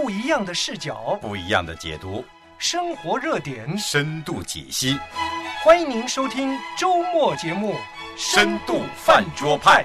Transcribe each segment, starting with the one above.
不一样的视角， 不一样的解读， 生活热点， 深度解析。 欢迎您收听周末节目《 深度饭桌派》。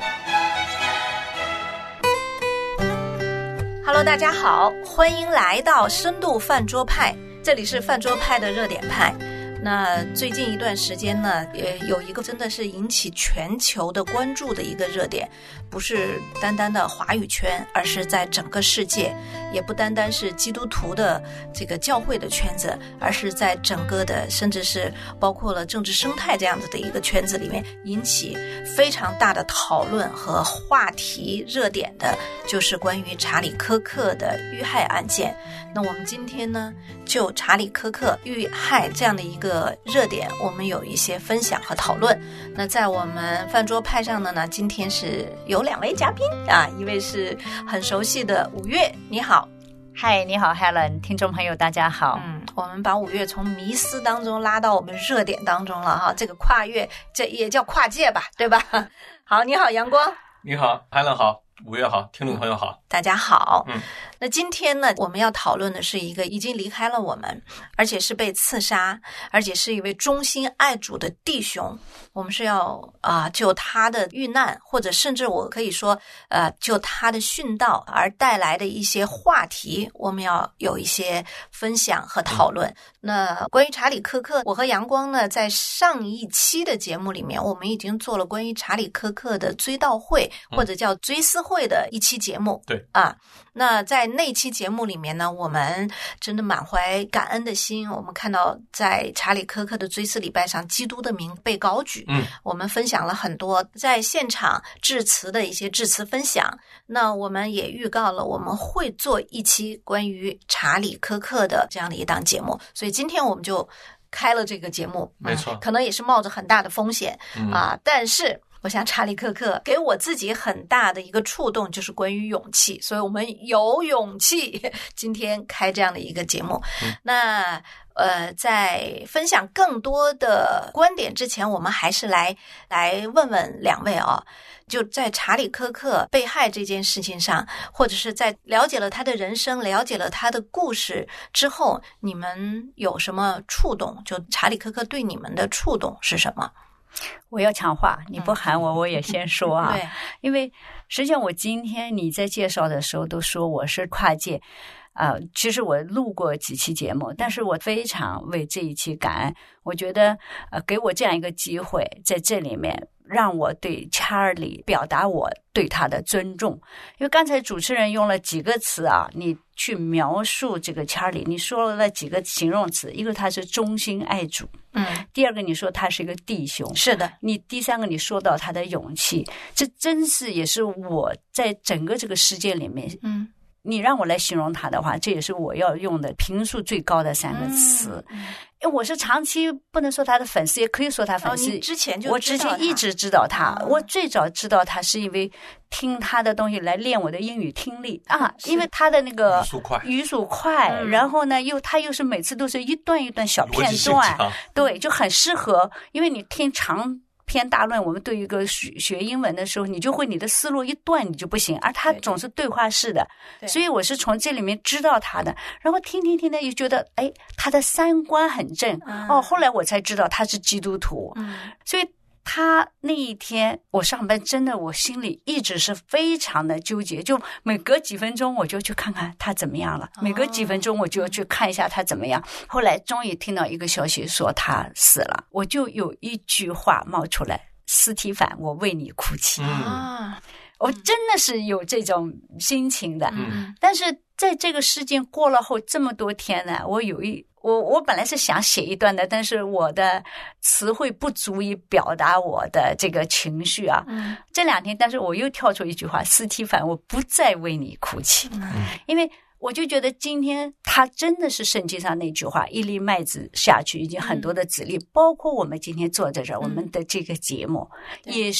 Hello， 大家好，欢迎来到深度饭桌派，这里是饭桌派的热点派。那最近一段时间呢，也有一个真的是引起全球的关注的一个热点，不是单单的华语圈，而是在整个世界，也不单单是基督徒的这个教会的圈子，而是在整个的，甚至是包括了政治生态这样子的一个圈子里面，引起非常大的讨论和话题热点的，就是关于查理科克的遇害案件。那我们今天呢，就查理科克遇害这样的一个热点，我们有一些分享和讨论。那在我们饭桌派上的呢，今天是有2位嘉宾啊，一位是很熟悉的5月，你好。 嗨，你好 Helen， 听众朋友大家好。 我们把5月从迷思当中拉到我们热点当中了哈，这个跨越，这也叫跨界吧，对吧？好，你好，阳光。 你好 Helen 好，5月好，听众朋友好， 大家好。那今天呢，我们要讨论的是一个已经离开了我们，而且是被刺杀，而且是一位忠心爱主的弟兄。我们是要就他的遇难，或者甚至我可以说就他的殉道而带来的一些话题，我们要有一些分享和讨论。那关于查理科克，我和阳光呢，在上一期的节目里面，我们已经做了关于查理科克的追悼会，或者叫追思会的一期节目。 对啊，那在那期节目里面呢，我们真的满怀感恩的心，我们看到在查理科克的追思礼拜上，基督的名被高举。我们分享了很多在现场致辞的一些致辞分享。那我们也预告了我们会做一期关于查理科克的这样的一档节目，所以今天我们就开了这个节目。 没错， 可能也是冒着很大的风险但是我想查理科克给我自己很大的一个触动，就是关于勇气，所以我们有勇气今天开这样的一个节目。那在分享更多的观点之前，我们还是来问问2位就在查理科克被害这件事情上，或者是在了解了他的人生，了解了他的故事之后，你们有什么触动？就查理科克对你们的触动是什么？ 我要抢话，你不喊我，我也先说啊。 对， 因为实际上我今天你在介绍的时候都说我是跨界。其实我录过几期节目，但是我非常为这一期感恩。我觉得给我这样一个机会，在这里面让我对查理表达我对他的尊重。因为刚才主持人用了几个词你去描述这个查理，你说了几个形容词，一个他是忠心爱主，第二个你说他是一个弟兄， 是的， 你第三个你说到他的勇气，这真是也是我在整个这个世界里面你让我来形容他的话，这也是我要用的评数最高的3个词。因为我是长期不能说他的粉丝，也可以说他粉丝。 你之前就我之前一直知道他，我最早知道他是因为听他的东西来练我的英语听力因为他的那个语速快，然后呢他又是每次都是一段一段小片段，对，就很适合。因为你听长篇大论，我们对于一个学英文的时候，你就会你的思路一断你就不行，而他总是对话式的，所以我是从这里面知道他的，然后听的又觉得他的三观很正后来我才知道他是基督徒，所以他那一天我上班真的我心里一直是非常的纠结，就每隔几分钟我就去看看他怎么样了，每隔几分钟我就去看一下他怎么样。后来终于听到一个消息说他死了，我就有一句话冒出来，斯提凡，我为你哭泣我真的是有这种心情的但是在这个事件过了后这么多天呢，我本来是想写一段的，但是我的词汇不足以表达我的这个情绪这2天，但是我又跳出一句话，斯提凡，我不再为你哭泣因为我就觉得今天他真的是圣经上那句话，一粒麦子下去已经很多的籽粒包括我们今天坐在这儿我们的这个节目也是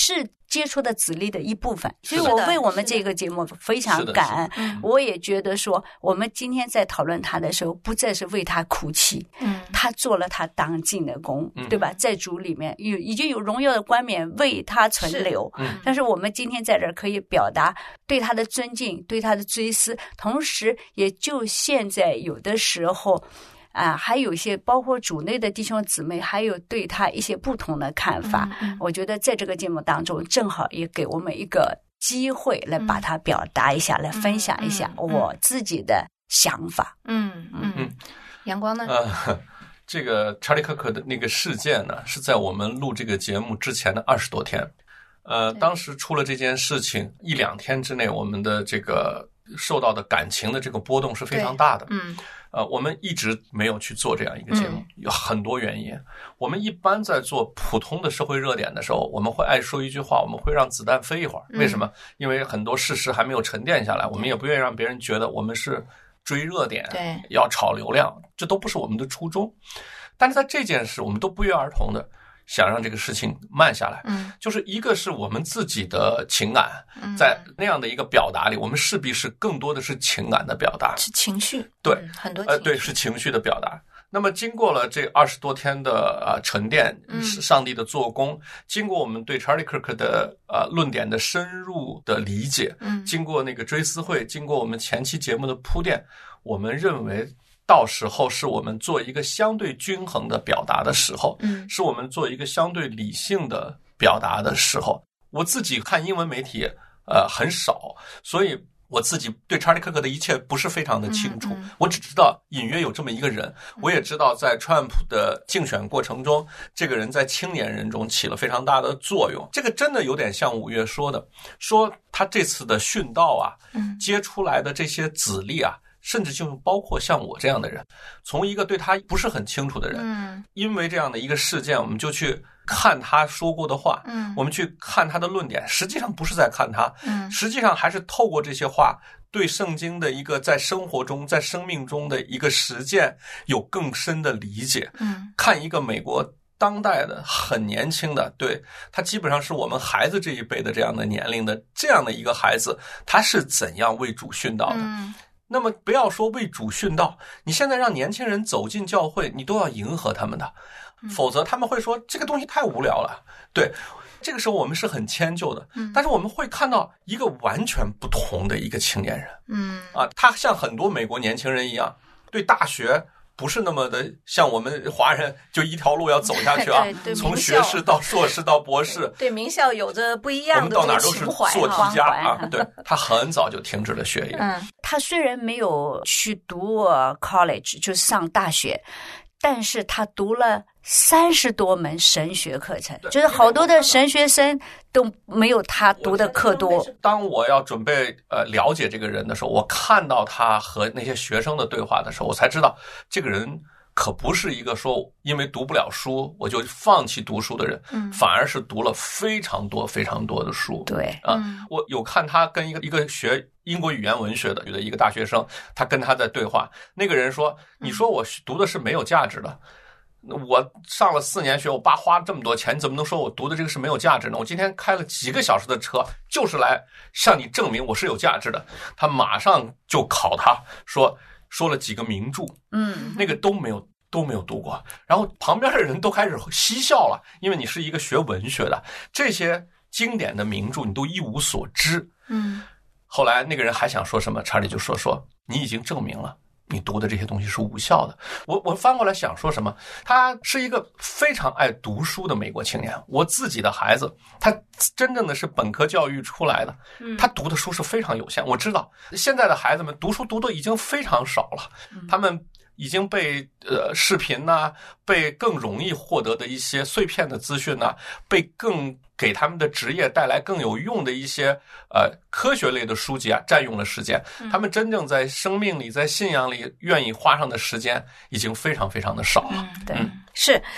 接触的子力的一部分，所以我为我们这个节目非常感恩。我也觉得说，我们今天在讨论他的时候，不再是为他哭泣，他做了他当尽的功，对吧？在主里面已经有荣耀的冠冕为他存留，但是我们今天在这儿可以表达对他的尊敬，对他的追思，同时也就现在有的时候。还有一些包括主内的弟兄姊妹，还有对他一些不同的看法。我觉得在这个节目当中，正好也给我们一个机会来把它表达一下，来分享一下我自己的想法。 阳光呢？ 这个查理·克克的那个事件呢，是在我们录这个节目之前的20多天。当时出了这件事情1-2天之内，我们的这个受到的感情的这个波动是非常大的。我们一直没有去做这样一个节目，有很多原因。我们一般在做普通的社会热点的时候，我们会爱说一句话，我们会让子弹飞一会儿。为什么？因为很多事实还没有沉淀下来，我们也不愿意让别人觉得我们是追热点，要炒流量，这都不是我们的初衷。但是在这件事，我们都不约而同的想让这个事情慢下来，就是一个是我们自己的情感，在那样的一个表达里，我们势必是更多的是情感的表达， 是情绪， 对， 很多情绪， 对，是情绪的表达。那么经过了这20多天的沉淀，上帝的做工，经过我们对查理·克克的论点的深入的理解，经过那个追思会，经过我们前期节目的铺垫，我们认为到时候是我们做一个相对均衡的表达的时候，是我们做一个相对理性的表达的时候。我自己看英文媒体很少，所以我自己对查理·克克的一切不是非常的清楚，我只知道隐约有这么一个人，我也知道在川普的竞选过程中，这个人在青年人中起了非常大的作用。这个真的有点像5月说的，说他这次的殉道啊，接出来的这些子力啊，甚至就包括像我这样的人，从一个对他不是很清楚的人，因为这样的一个事件，我们就去看他说过的话，我们去看他的论点，实际上不是在看他，实际上还是透过这些话对圣经的一个在生活中在生命中的一个实践有更深的理解，看一个美国当代的很年轻的，对，他基本上是我们孩子这一辈的这样的年龄的这样的一个孩子，他是怎样为主殉道的。那么不要说为主殉道，你现在让年轻人走进教会，你都要迎合他们的，否则他们会说这个东西太无聊了。对，这个时候我们是很迁就的，但是我们会看到一个完全不同的一个青年人，他像很多美国年轻人一样，对大学不是那么的像我们华人就一条路要走下去啊，从学士到硕士到博士， 对名校有着不一样的我们到哪都是做题家啊。对，他很早就停止了学业。 他虽然没有去读college， 就上大学，但是他读了30多门神学课程，就是好多的神学生都没有他读的课多。 当我要准备了解这个人的时候，我看到他和那些学生的对话的时候，我才知道这个人可不是一个说因为读不了书我就放弃读书的人，反而是读了非常多非常多的书。 对我有看他跟一个学英国语言文学的一个大学生，他跟他在对话，那个人说，你说我读的是没有价值的，我上了4年学，我爸花这么多钱，你怎么能说我读的这个是没有价值呢？我今天开了几个小时的车，就是来向你证明我是有价值的。他马上就考他说了几个名著，那个都没有读过，然后旁边的人都开始嬉笑了，因为你是一个学文学的，这些经典的名著你都一无所知。后来那个人还想说什么，查理就说你已经证明了你读的这些东西是无效的。我翻过来想说什么，他是一个非常爱读书的美国青年，我自己的孩子他真正的是本科教育出来的，他读的书是非常有限。我知道现在的孩子们读书读的已经非常少了，他们已经被视频啊，被更容易获得的一些碎片的资讯啊，被更给他们的职业带来更有用的一些科学类的书籍啊占用了时间，他们真正在生命里在信仰里愿意花上的时间已经非常非常的少了。 对，是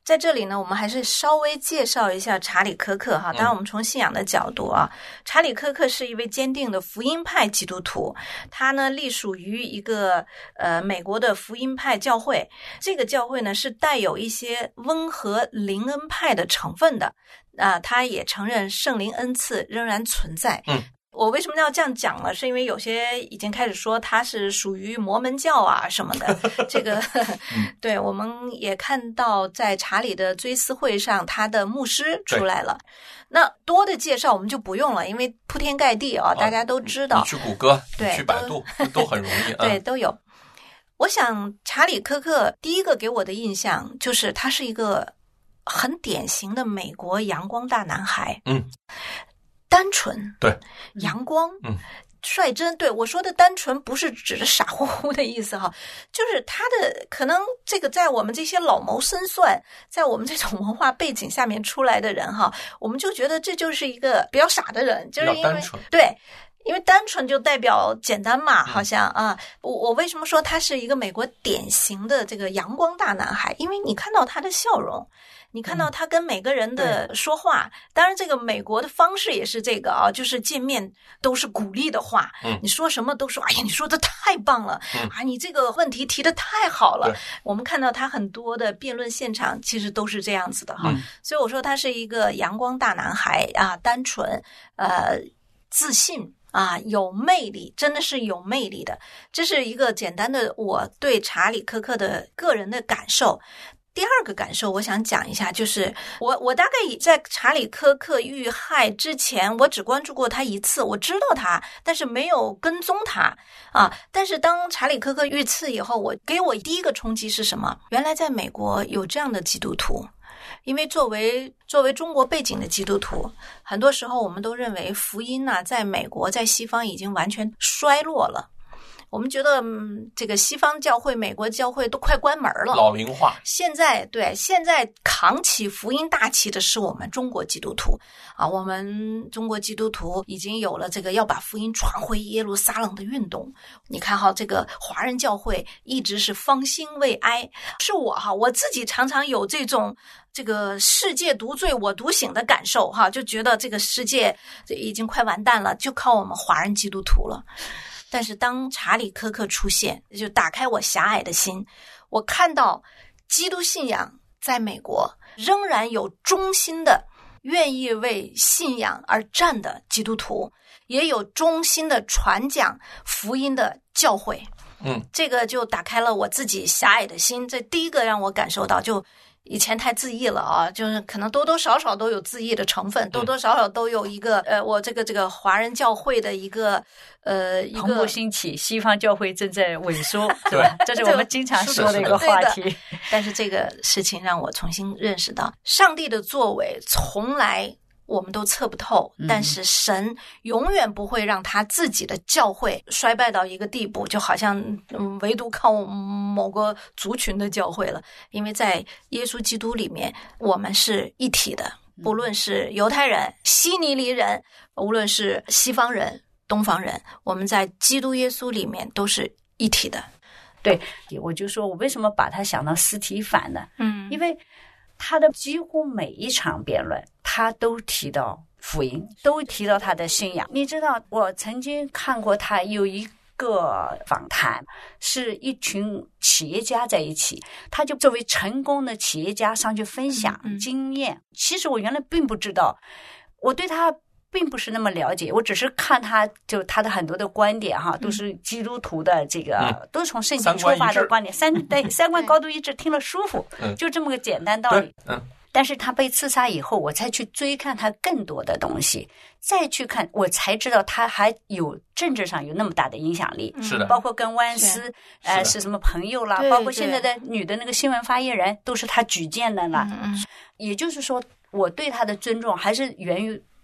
在这里呢，我们还是稍微介绍一下查理·科克哈。当然，我们从信仰的角度啊，查理·科克是一位坚定的福音派基督徒，他呢隶属于一个美国的福音派教会。这个教会呢是带有一些温和灵恩派的成分的他也承认圣灵恩赐仍然存在。我为什么要这样讲呢？是因为有些已经开始说他是属于摩门教啊什么的。这个对，我们也看到在查理的追思会上，他的牧师出来了。那多的介绍我们就不用了，因为铺天盖地大家都知道。 你去谷歌， 对， 去百度都很容易。 对，都有。我想查理·科克第一个给我的印象就是他是一个很典型的美国阳光大男孩。单纯， 对， 阳光，率真。对，我说的单纯不是指的傻乎乎的意思哈，就是他的可能这个在我们这些老谋深算，在我们这种文化背景下面出来的人哈，我们就觉得这就是一个比较傻的人，就是因为对。因为单纯就代表简单嘛，好像我为什么说他是一个美国典型的这个阳光大男孩？因为你看到他的笑容，你看到他跟每个人的说话，当然这个美国的方式也是这个就是见面都是鼓励的话，你说什么都说，哎呀，你说的太棒了，你这个问题提的太好了。我们看到他很多的辩论现场其实都是这样子的哈，所以我说他是一个阳光大男孩单纯自信。有魅力，真的是有魅力的。这是一个简单的我对查理·科克的个人的感受。第二个感受我想讲一下，就是我大概在查理·科克遇害之前，我只关注过他一次，我知道他，但是没有跟踪他但是当查理·科克遇刺以后，给我第一个冲击是什么？原来在美国有这样的基督徒。因为作为中国背景的基督徒，很多时候我们都认为福音在美国在西方已经完全衰落了。我们觉得这个西方教会美国教会都快关门了， 老龄化。 现在扛起福音大旗的是我们中国基督徒我们中国基督徒已经有了这个要把福音传回耶路撒冷的运动。你看这个华人教会一直是方兴未艾，是我自己常常有这种这个世界独醉我独醒的感受就觉得这个世界已经快完蛋了，就靠我们华人基督徒了。但是当查理·科克出现，就打开我狭隘的心，我看到基督信仰在美国仍然有忠心的愿意为信仰而战的基督徒，也有忠心的传讲福音的教会。这个就打开了我自己狭隘的心。这第一个让我感受到，就以前太自义了就是可能多多少少都有自义的成分，多多少少都有一个我这个华人教会的一个蓬勃兴起，西方教会正在萎缩，对吧？这是我们经常说的一个话题。 但是这个事情让我重新认识到，上帝的作为从来我们都测不透，但是神永远不会让他自己的教会衰败到一个地步，就好像唯独靠某个族群的教会了。因为在耶稣基督里面我们是一体的，不论是犹太人、希尼黎人，无论是西方人、东方人，我们在基督耶稣里面都是一体的。 对，我就说我为什么把他想到司提反呢？因为他的几乎每一场辩论他都提到福音，都提到他的信仰。你知道我曾经看过他有一个访谈，是一群企业家在一起，他就作为成功的企业家上去分享经验。其实我原来并不知道，我对他并不是那么了解，我只是看他他的很多的观点都是基督徒的这个都是从圣经出发的观点，三观高度一致，听了舒服，就这么个简单道理。但是他被刺杀以后，我才去追看他更多的东西，再去看，我才知道他还有政治上有那么大的影响力。 是的， 包括跟万斯是什么朋友啦，包括现在的女的那个新闻发言人都是他举荐的啦。也就是说，我对他的尊重还是源于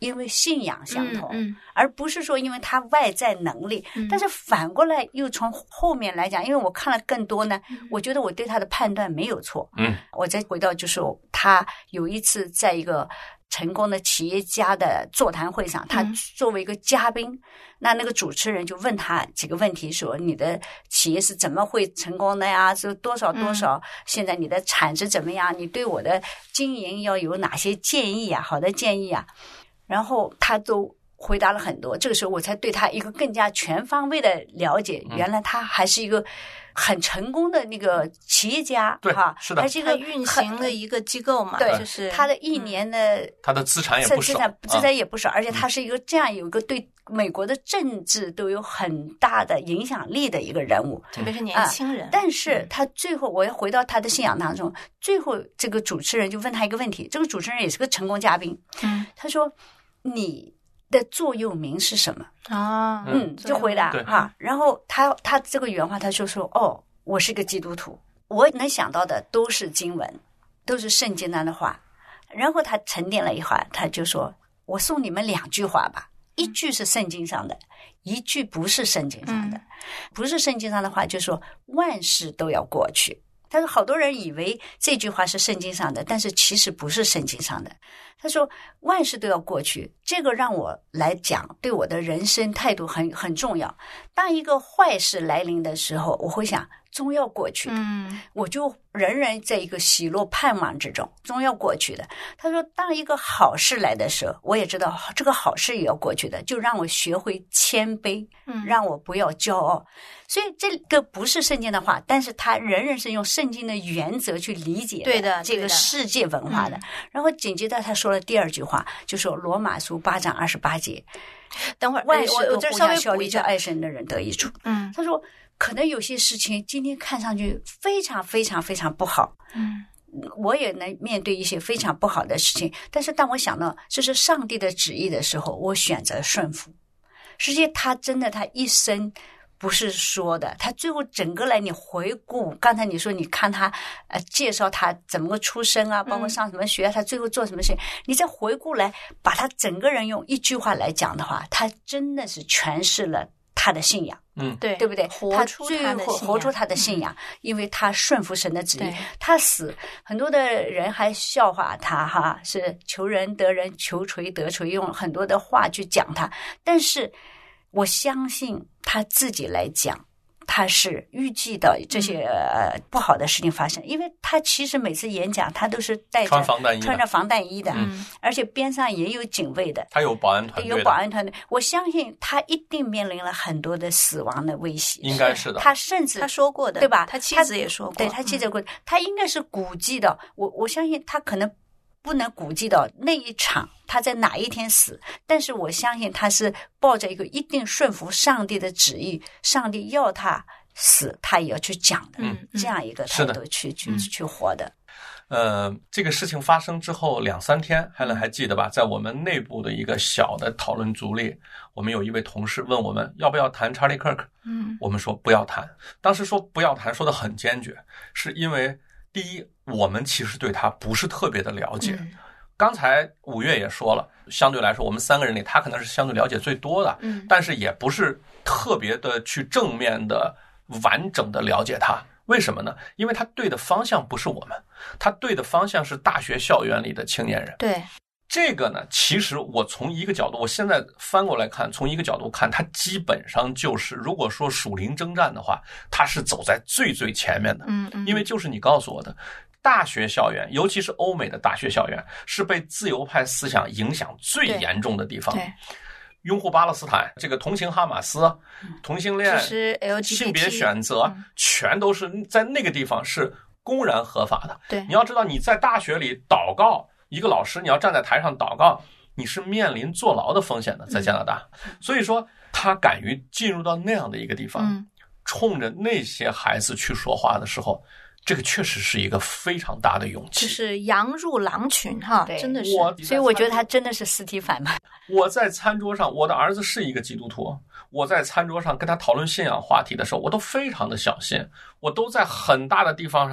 因为信仰相同，而不是说因为他外在能力。但是反过来又从后面来讲，因为我看了更多呢，我觉得我对他的判断没有错。我再回到就是他有一次在一个成功的企业家的座谈会上，他作为一个嘉宾，那个主持人就问他几个问题，说你的企业是怎么会成功的呀？是多少多少？现在你的产值怎么样？你对我的经营要有哪些建议啊？好的建议啊？然后他都回答了很多。这个时候我才对他一个更加全方位的了解，原来他还是一个很成功的那个企业家， 对哈， 是的， 还是一个运行的一个机构嘛， 对， 就是他的一年的他的资产也不少， 资产也不少，而且他是一个这样有一个对美国的政治都有很大的影响力的一个人物， 特别是年轻人。 但是他最后，我要回到他的信仰当中，最后这个主持人就问他一个问题，这个主持人也是个成功嘉宾，他说你的座右铭是什么？就回答哈。然后他这个原话他就说，我是个基督徒，我能想到的都是经文，都是圣经上的话。然后他沉淀了一会儿，他就说，我送你们2句话吧，一句是圣经上的，一句不是圣经上的。不是圣经上的话就说万事都要过去。他说好多人以为这句话是圣经上的，但是其实不是圣经上的。他说万事都要过去，这个让我来讲对我的人生态度很重要。当一个坏事来临的时候，我会想终要过去的，我就仍然在一个喜乐盼望之中，终要过去的。他说当一个好事来的时候，我也知道这个好事也要过去的，就让我学会谦卑，让我不要骄傲。所以这个不是圣经的话，但是他仍然是用圣经的原则去理解的这个世界文化的。然后紧接着他说了第2句话，就说罗马书8章28节， 等会儿万事都我这稍微效力叫爱神的人得益处。他说可能有些事情今天看上去非常非常非常不好，我也能面对一些非常不好的事情，但是当我想到这是上帝的旨意的时候，我选择顺服。实际他真的他一生不是说的，他最后整个来你回顾，刚才你说你看他介绍他怎么个出身啊，包括上什么学，他最后做什么事情，你再回顾来把他整个人用一句话来讲的话，他真的是诠释了他的信仰。 对不对？ 活出他的信仰，因为他顺服神的旨意。他死，很多的人还笑话他哈，是求人得人，求锤得锤，用很多的话去讲他。但是我相信他自己来讲，他是预计到这些不好的事情发生，因为他其实每次演讲他都是带着穿着防弹衣的，而且边上也有警卫的， 他有保安团队， 我相信他一定面临了很多的死亡的威胁， 应该是的。 他甚至他说过的， 对吧？ 他妻子也说过， 对，他妻子过，他应该是估计的。我相信他可能不能估计到那一场他在哪一天死，但是我相信他是抱着一个一定顺服上帝的旨意，上帝要他死他也要去讲的，这样一个态度去活的。 这个事情发生之后2-3天，Helen还记得吧？在我们内部的一个小的讨论组里，我们有一位同事问我们要不要谈 Charlie Kirk，我们说不要谈。当时说不要谈说得很坚决，是因为第一，我们其实对他不是特别的了解。刚才5月也说了，相对来说我们3个人里他可能是相对了解最多的，但是也不是特别的去正面的完整的了解他。为什么呢？因为他对的方向不是我们，他对的方向是大学校园里的青年人。 对， 这个呢，其实我从一个角度，我现在翻过来看，从一个角度看，他基本上就是，如果说属灵征战的话，他是走在最最前面的。因为就是你告诉我的，大学校园，尤其是欧美的大学校园，是被自由派思想影响最严重的地方。 对， 拥护巴勒斯坦，这个同情哈马斯，同性恋，性别选择，全都是在那个地方是公然合法的。 对， 你要知道你在大学里祷告，一个老师你要站在台上祷告，你是面临坐牢的风险的，在加拿大。所以说他敢于进入到那样的一个地方，冲着那些孩子去说话的时候，这个确实是一个非常大的勇气， 就是羊入狼群哈，真的是。 所以我觉得他真的是司提反嘛。 我在餐桌上，我的儿子是一个基督徒，我在餐桌上跟他讨论信仰话题的时候，我都非常的小心，我都在很大的地方上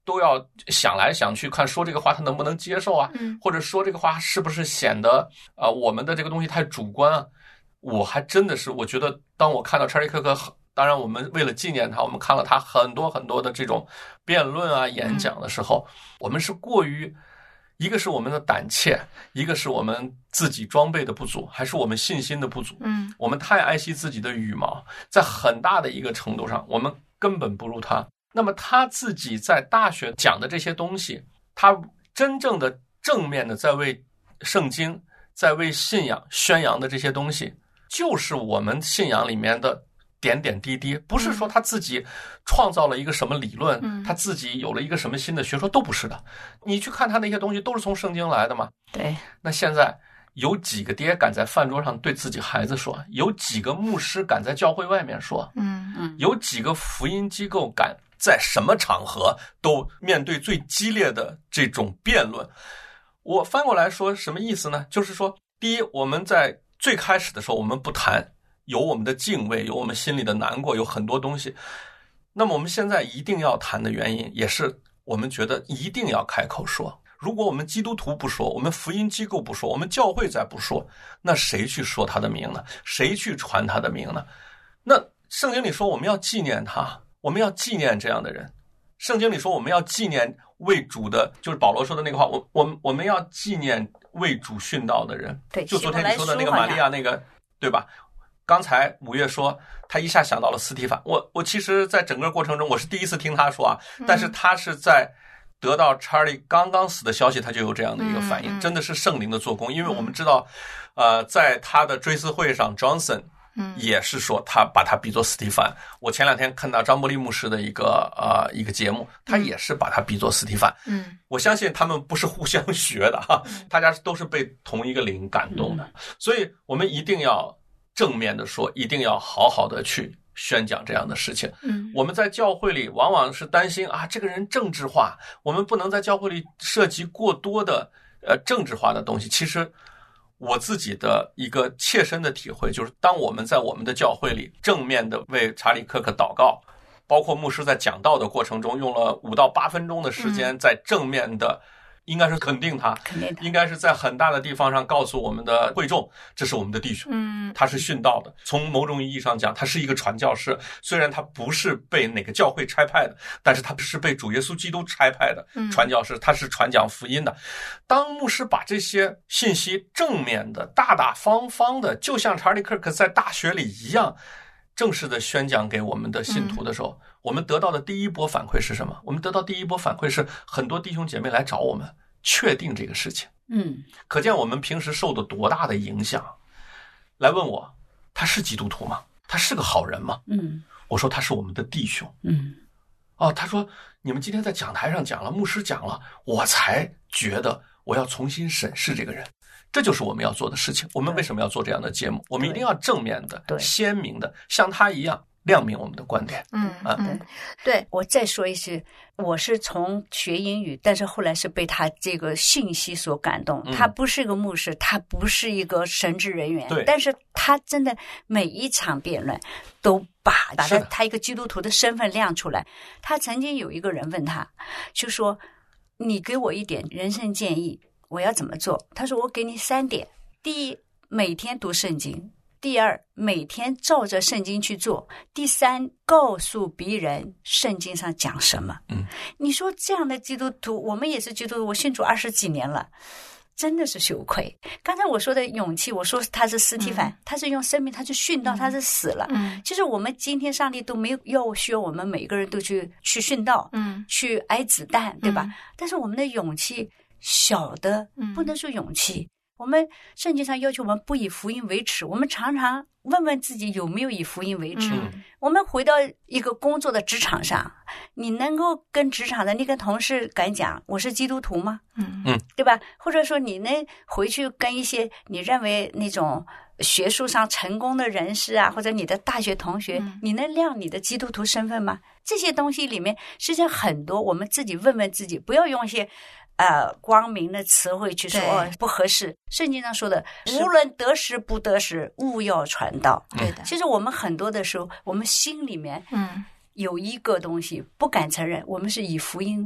都要想来想去，看说这个话他能不能接受啊，或者说这个话是不是显得我们的这个东西太主观啊。我还真的是，我觉得当我看到查理克克，当然我们为了纪念他，我们看了他很多很多的这种辩论啊演讲的时候，我们是过于，一个是我们的胆怯，一个是我们自己装备的不足，还是我们信心的不足。我们太爱惜自己的羽毛，在很大的一个程度上我们根本不如他。那么他自己在大学讲的这些东西，他真正的正面的在为圣经，在为信仰宣扬的这些东西，就是我们信仰里面的点点滴滴，不是说他自己创造了一个什么理论，他自己有了一个什么新的学说，都不是的。你去看他那些东西都是从圣经来的嘛。 对。 那现在有几个爹敢在饭桌上对自己孩子说？有几个牧师敢在教会外面说？有几个福音机构敢在什么场合都面对最激烈的这种辩论？我翻过来说什么意思呢？就是说，第一，我们在最开始的时候我们不谈，有我们的敬畏，有我们心里的难过，有很多东西。那么我们现在一定要谈的原因，也是我们觉得一定要开口说。如果我们基督徒不说，我们福音机构不说，我们教会再不说，那谁去说他的名呢？谁去传他的名呢？那圣经里说我们要纪念他，我们要纪念这样的人。圣经里说我们要纪念为主的，就是保罗说的那个话，我们要纪念为主殉道的人。 对， 就昨天你说的那个玛利亚那个，对吧？刚才五月说他一下想到了斯提凡，我其实在整个过程中我是第一次听他说啊，但是他是在得到查理刚刚死的消息，他就有这样的一个反应，真的是圣灵的做工。因为我们知道在他的追思会上 Johnson也是说他把他比作斯蒂凡。我前两天看到张伯利牧师的一个节目，他也是把他比作斯蒂凡。我相信他们不是互相学的哈，大家都是被同一个灵感动的。所以我们一定要正面的说，一定要好好的去宣讲这样的事情。我们在教会里往往是担心这个人政治化，我们不能在教会里涉及过多的政治化的东西。其实我自己的一个切身的体会就是，当我们在我们的教会里正面的为查理克克祷告，包括牧师在讲道的过程中用了5到8分钟的时间在正面的应该是肯定他，应该是在很大的地方上告诉我们的会众，这是我们的弟兄，他是殉道的。从某种意义上讲，他是一个传教士，虽然他不是被哪个教会差派的，但是他是被主耶稣基督差派的传教士，他是传讲福音的。当牧师把这些信息正面的、大大方方的，就像查理克克在大学里一样，正式的宣讲给我们的信徒的时候，我们得到的第一波反馈是什么？我们得到第一波反馈是很多弟兄姐妹来找我们确定这个事情。可见我们平时受的多大的影响。来问我，他是基督徒吗？他是个好人吗？我说他是我们的弟兄。他说你们今天在讲台上讲了，牧师讲了，我才觉得我要重新审视这个人。这就是我们要做的事情。我们为什么要做这样的节目？我们一定要正面的、鲜明的，像他一样亮明我们的观点。 对。我再说一句，我是从学英语，但是后来是被他这个信息所感动。他不是一个牧师，他不是一个神职人员，但是他真的每一场辩论都把他一个基督徒的身份亮出来。他曾经有一个人问他，就说：“你给我一点人生建议。”我要怎么做？他说我给你3点。第一，每天读圣经；第二，每天照着圣经去做；第三，告诉别人圣经上讲什么。你说这样的基督徒，我们也是基督徒，我信主20几年了，真的是羞愧。刚才我说的勇气，我说他是斯提凡，他是用生命，他是殉道，他是死了。其实我们今天上帝都没有需要我们每个人都去殉道，去挨子弹，对吧？但是我们的勇气小的不能说勇气，我们圣经上要求我们不以福音为耻，我们常常问问自己有没有以福音为耻。我们回到一个工作的职场上，你能够跟职场的那个同事敢讲我是基督徒吗？对吧？或者说你能回去跟一些你认为那种学术上成功的人士啊，或者你的大学同学，你能亮你的基督徒身份吗？这些东西里面实际上很多我们自己问问自己，不要用一些光明的词汇去说不合适。圣经上说的，无论得时不得时，务要传道。 对的。 其实我们很多的时候，我们心里面有一个东西不敢承认，我们是以福音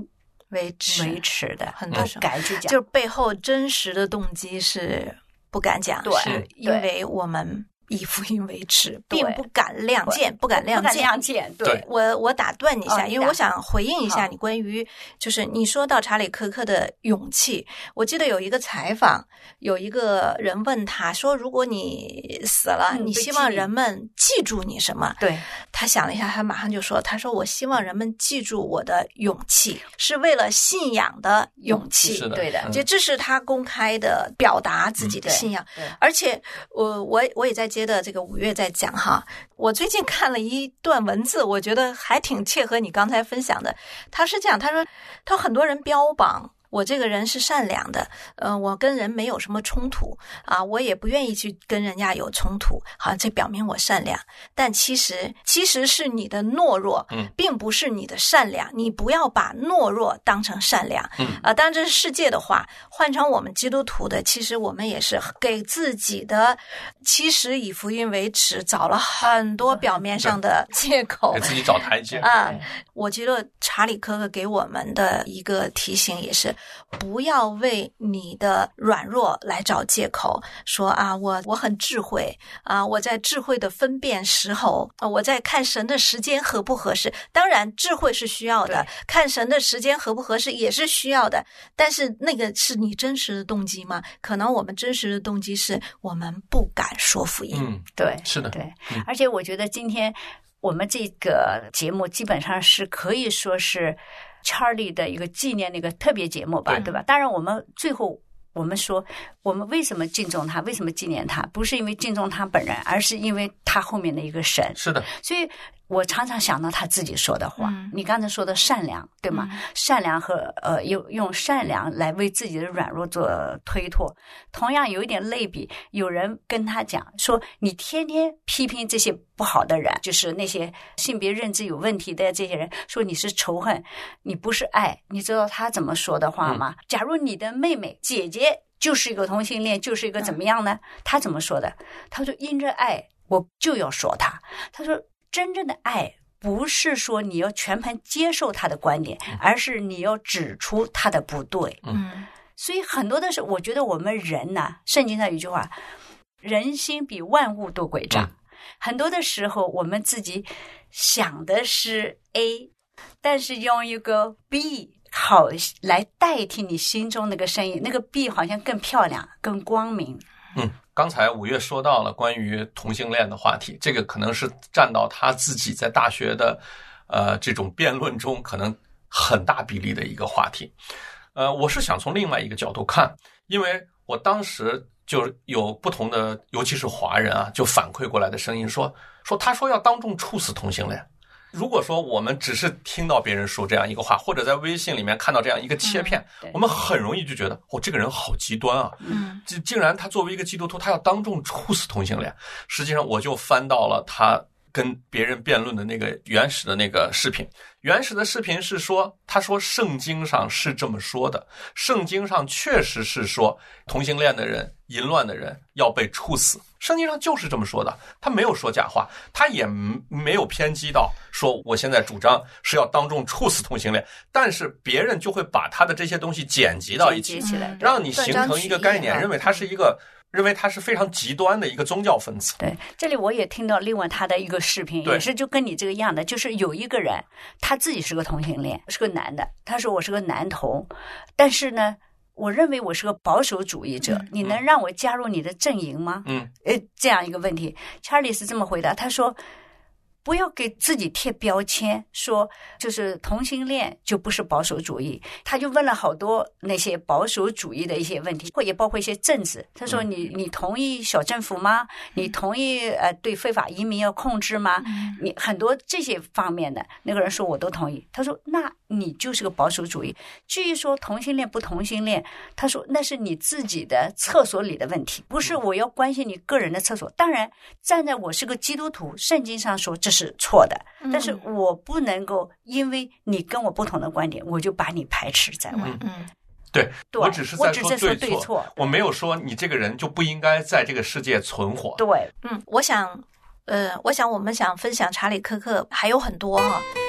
维持的， 很多不敢去讲， 就是背后真实的动机是不敢讲，是因为我们以福音为耻，并不敢亮剑，不敢亮剑。 对， 我打断你一下，因为我想回应一下你关于就是你说到查理科克的勇气。我记得有一个采访，有一个人问他说：“如果你死了，你希望人们记住你什么？” 对， 他想了一下，他马上就说：“他说我希望人们记住我的勇气，是为了信仰的勇气。” 是的， 对的， 这是他公开的表达自己的信仰。而且我也在接的这个5月在讲哈，我最近看了一段文字，我觉得还挺切合你刚才分享的。他是这样，他说很多人标榜我这个人是善良的，我跟人没有什么冲突啊，我也不愿意去跟人家有冲突，好像这表明我善良。但其实是你的懦弱，并不是你的善良。你不要把懦弱当成善良，当然这是世界的话，换成我们基督徒的，其实我们也是给自己的，其实以福音为耻，找了很多表面上的借口， 给自己找台阶啊。我觉得查理科克给我们的一个提醒也是，不要为你的软弱来找借口，说啊我很智慧啊，我在智慧的分辨时候，我在看神的时间合不合适。当然智慧是需要的，看神的时间合不合适也是需要的，但是那个是你真实的动机吗？可能我们真实的动机是我们不敢说福音。 对， 是的， 对。而且我觉得今天我们这个节目基本上是可以说是Charlie 的一个纪念的一个特别节目吧，对吧？当然我们最后我们说我们为什么敬重他，为什么纪念他，不是因为敬重他本人，而是因为他后面的一个神。 是的， 所以我常常想到他自己说的话，你刚才说的善良，对吗？善良和用善良来为自己的软弱做推脱。同样有一点类比，有人跟他讲说，你天天批评这些不好的人，就是那些性别认知有问题的这些人，说你是仇恨，你不是爱。你知道他怎么说的话吗？假如你的妹妹姐姐就是一个同性恋，就是一个怎么样呢？他怎么说的？他说因着爱我就要说他。他说真正的爱不是说你要全盘接受他的观点，而是你要指出他的不对。所以很多的是我觉得我们人呢，圣经上有一句话，人心比万物都诡诈。很多的时候我们自己想的是 A， 但是用一个 B 好来代替你心中那个声音，那个 B 好像更漂亮更光明。 刚才5月说到了关于同性恋的话题，这个可能是占到他自己在大学的这种辩论中可能很大比例的一个话题。我是想从另外一个角度看，因为我当时就有不同的，尤其是华人啊，就反馈过来的声音说他说要当众处死同性恋。如果说我们只是听到别人说这样一个话，或者在微信里面看到这样一个切片，我们很容易就觉得这个人好极端啊，竟然他作为一个基督徒，他要当众处死同性恋。实际上我就翻到了他跟别人辩论的那个原始的那个视频，原始的视频是说，他说圣经上是这么说的，圣经上确实是说同性恋的人、淫乱的人要被处死，圣经上就是这么说的，他没有说假话，他也没有偏激到说我现在主张是要当众处死同性恋，但是别人就会把他的这些东西剪辑到一起，让你形成一个概念，认为他是非常极端的一个宗教分子。 对，这里我也听到另外他的一个视频，也是就跟你这个样的，就是有一个人他自己是个同性恋，是个男的，他说我是个男同，但是呢我认为我是个保守主义者，你能让我加入你的阵营吗？这样一个问题，查理是这么回答，他说不要给自己贴标签，说就是同性恋就不是保守主义。他就问了好多那些保守主义的一些问题，也包括一些政治。他说你同意小政府吗？你同意对非法移民要控制吗？你很多这些方面的，那个人说我都同意。他说那你就是个保守主义。至于说同性恋不同性恋，他说那是你自己的厕所里的问题，不是我要关心你个人的厕所。当然站在我是个基督徒，圣经上说这是错的，但是我不能够因为你跟我不同的观点我就把你排斥在外。 对，我只是在说对错，我没有说你这个人就不应该在这个世界存活。 对， 我想我们想分享查理科克还有很多哈，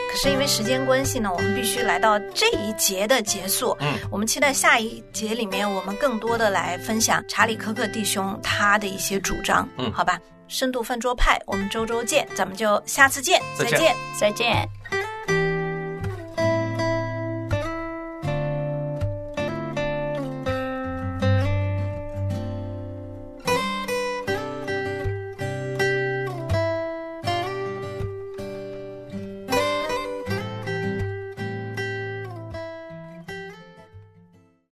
可是因为时间关系呢，我们必须来到这一节的结束。我们期待下一节里面我们更多的来分享查理科克弟兄他的一些主张。好吧，深度饭桌派，我们周见，咱们就下次见， 再见。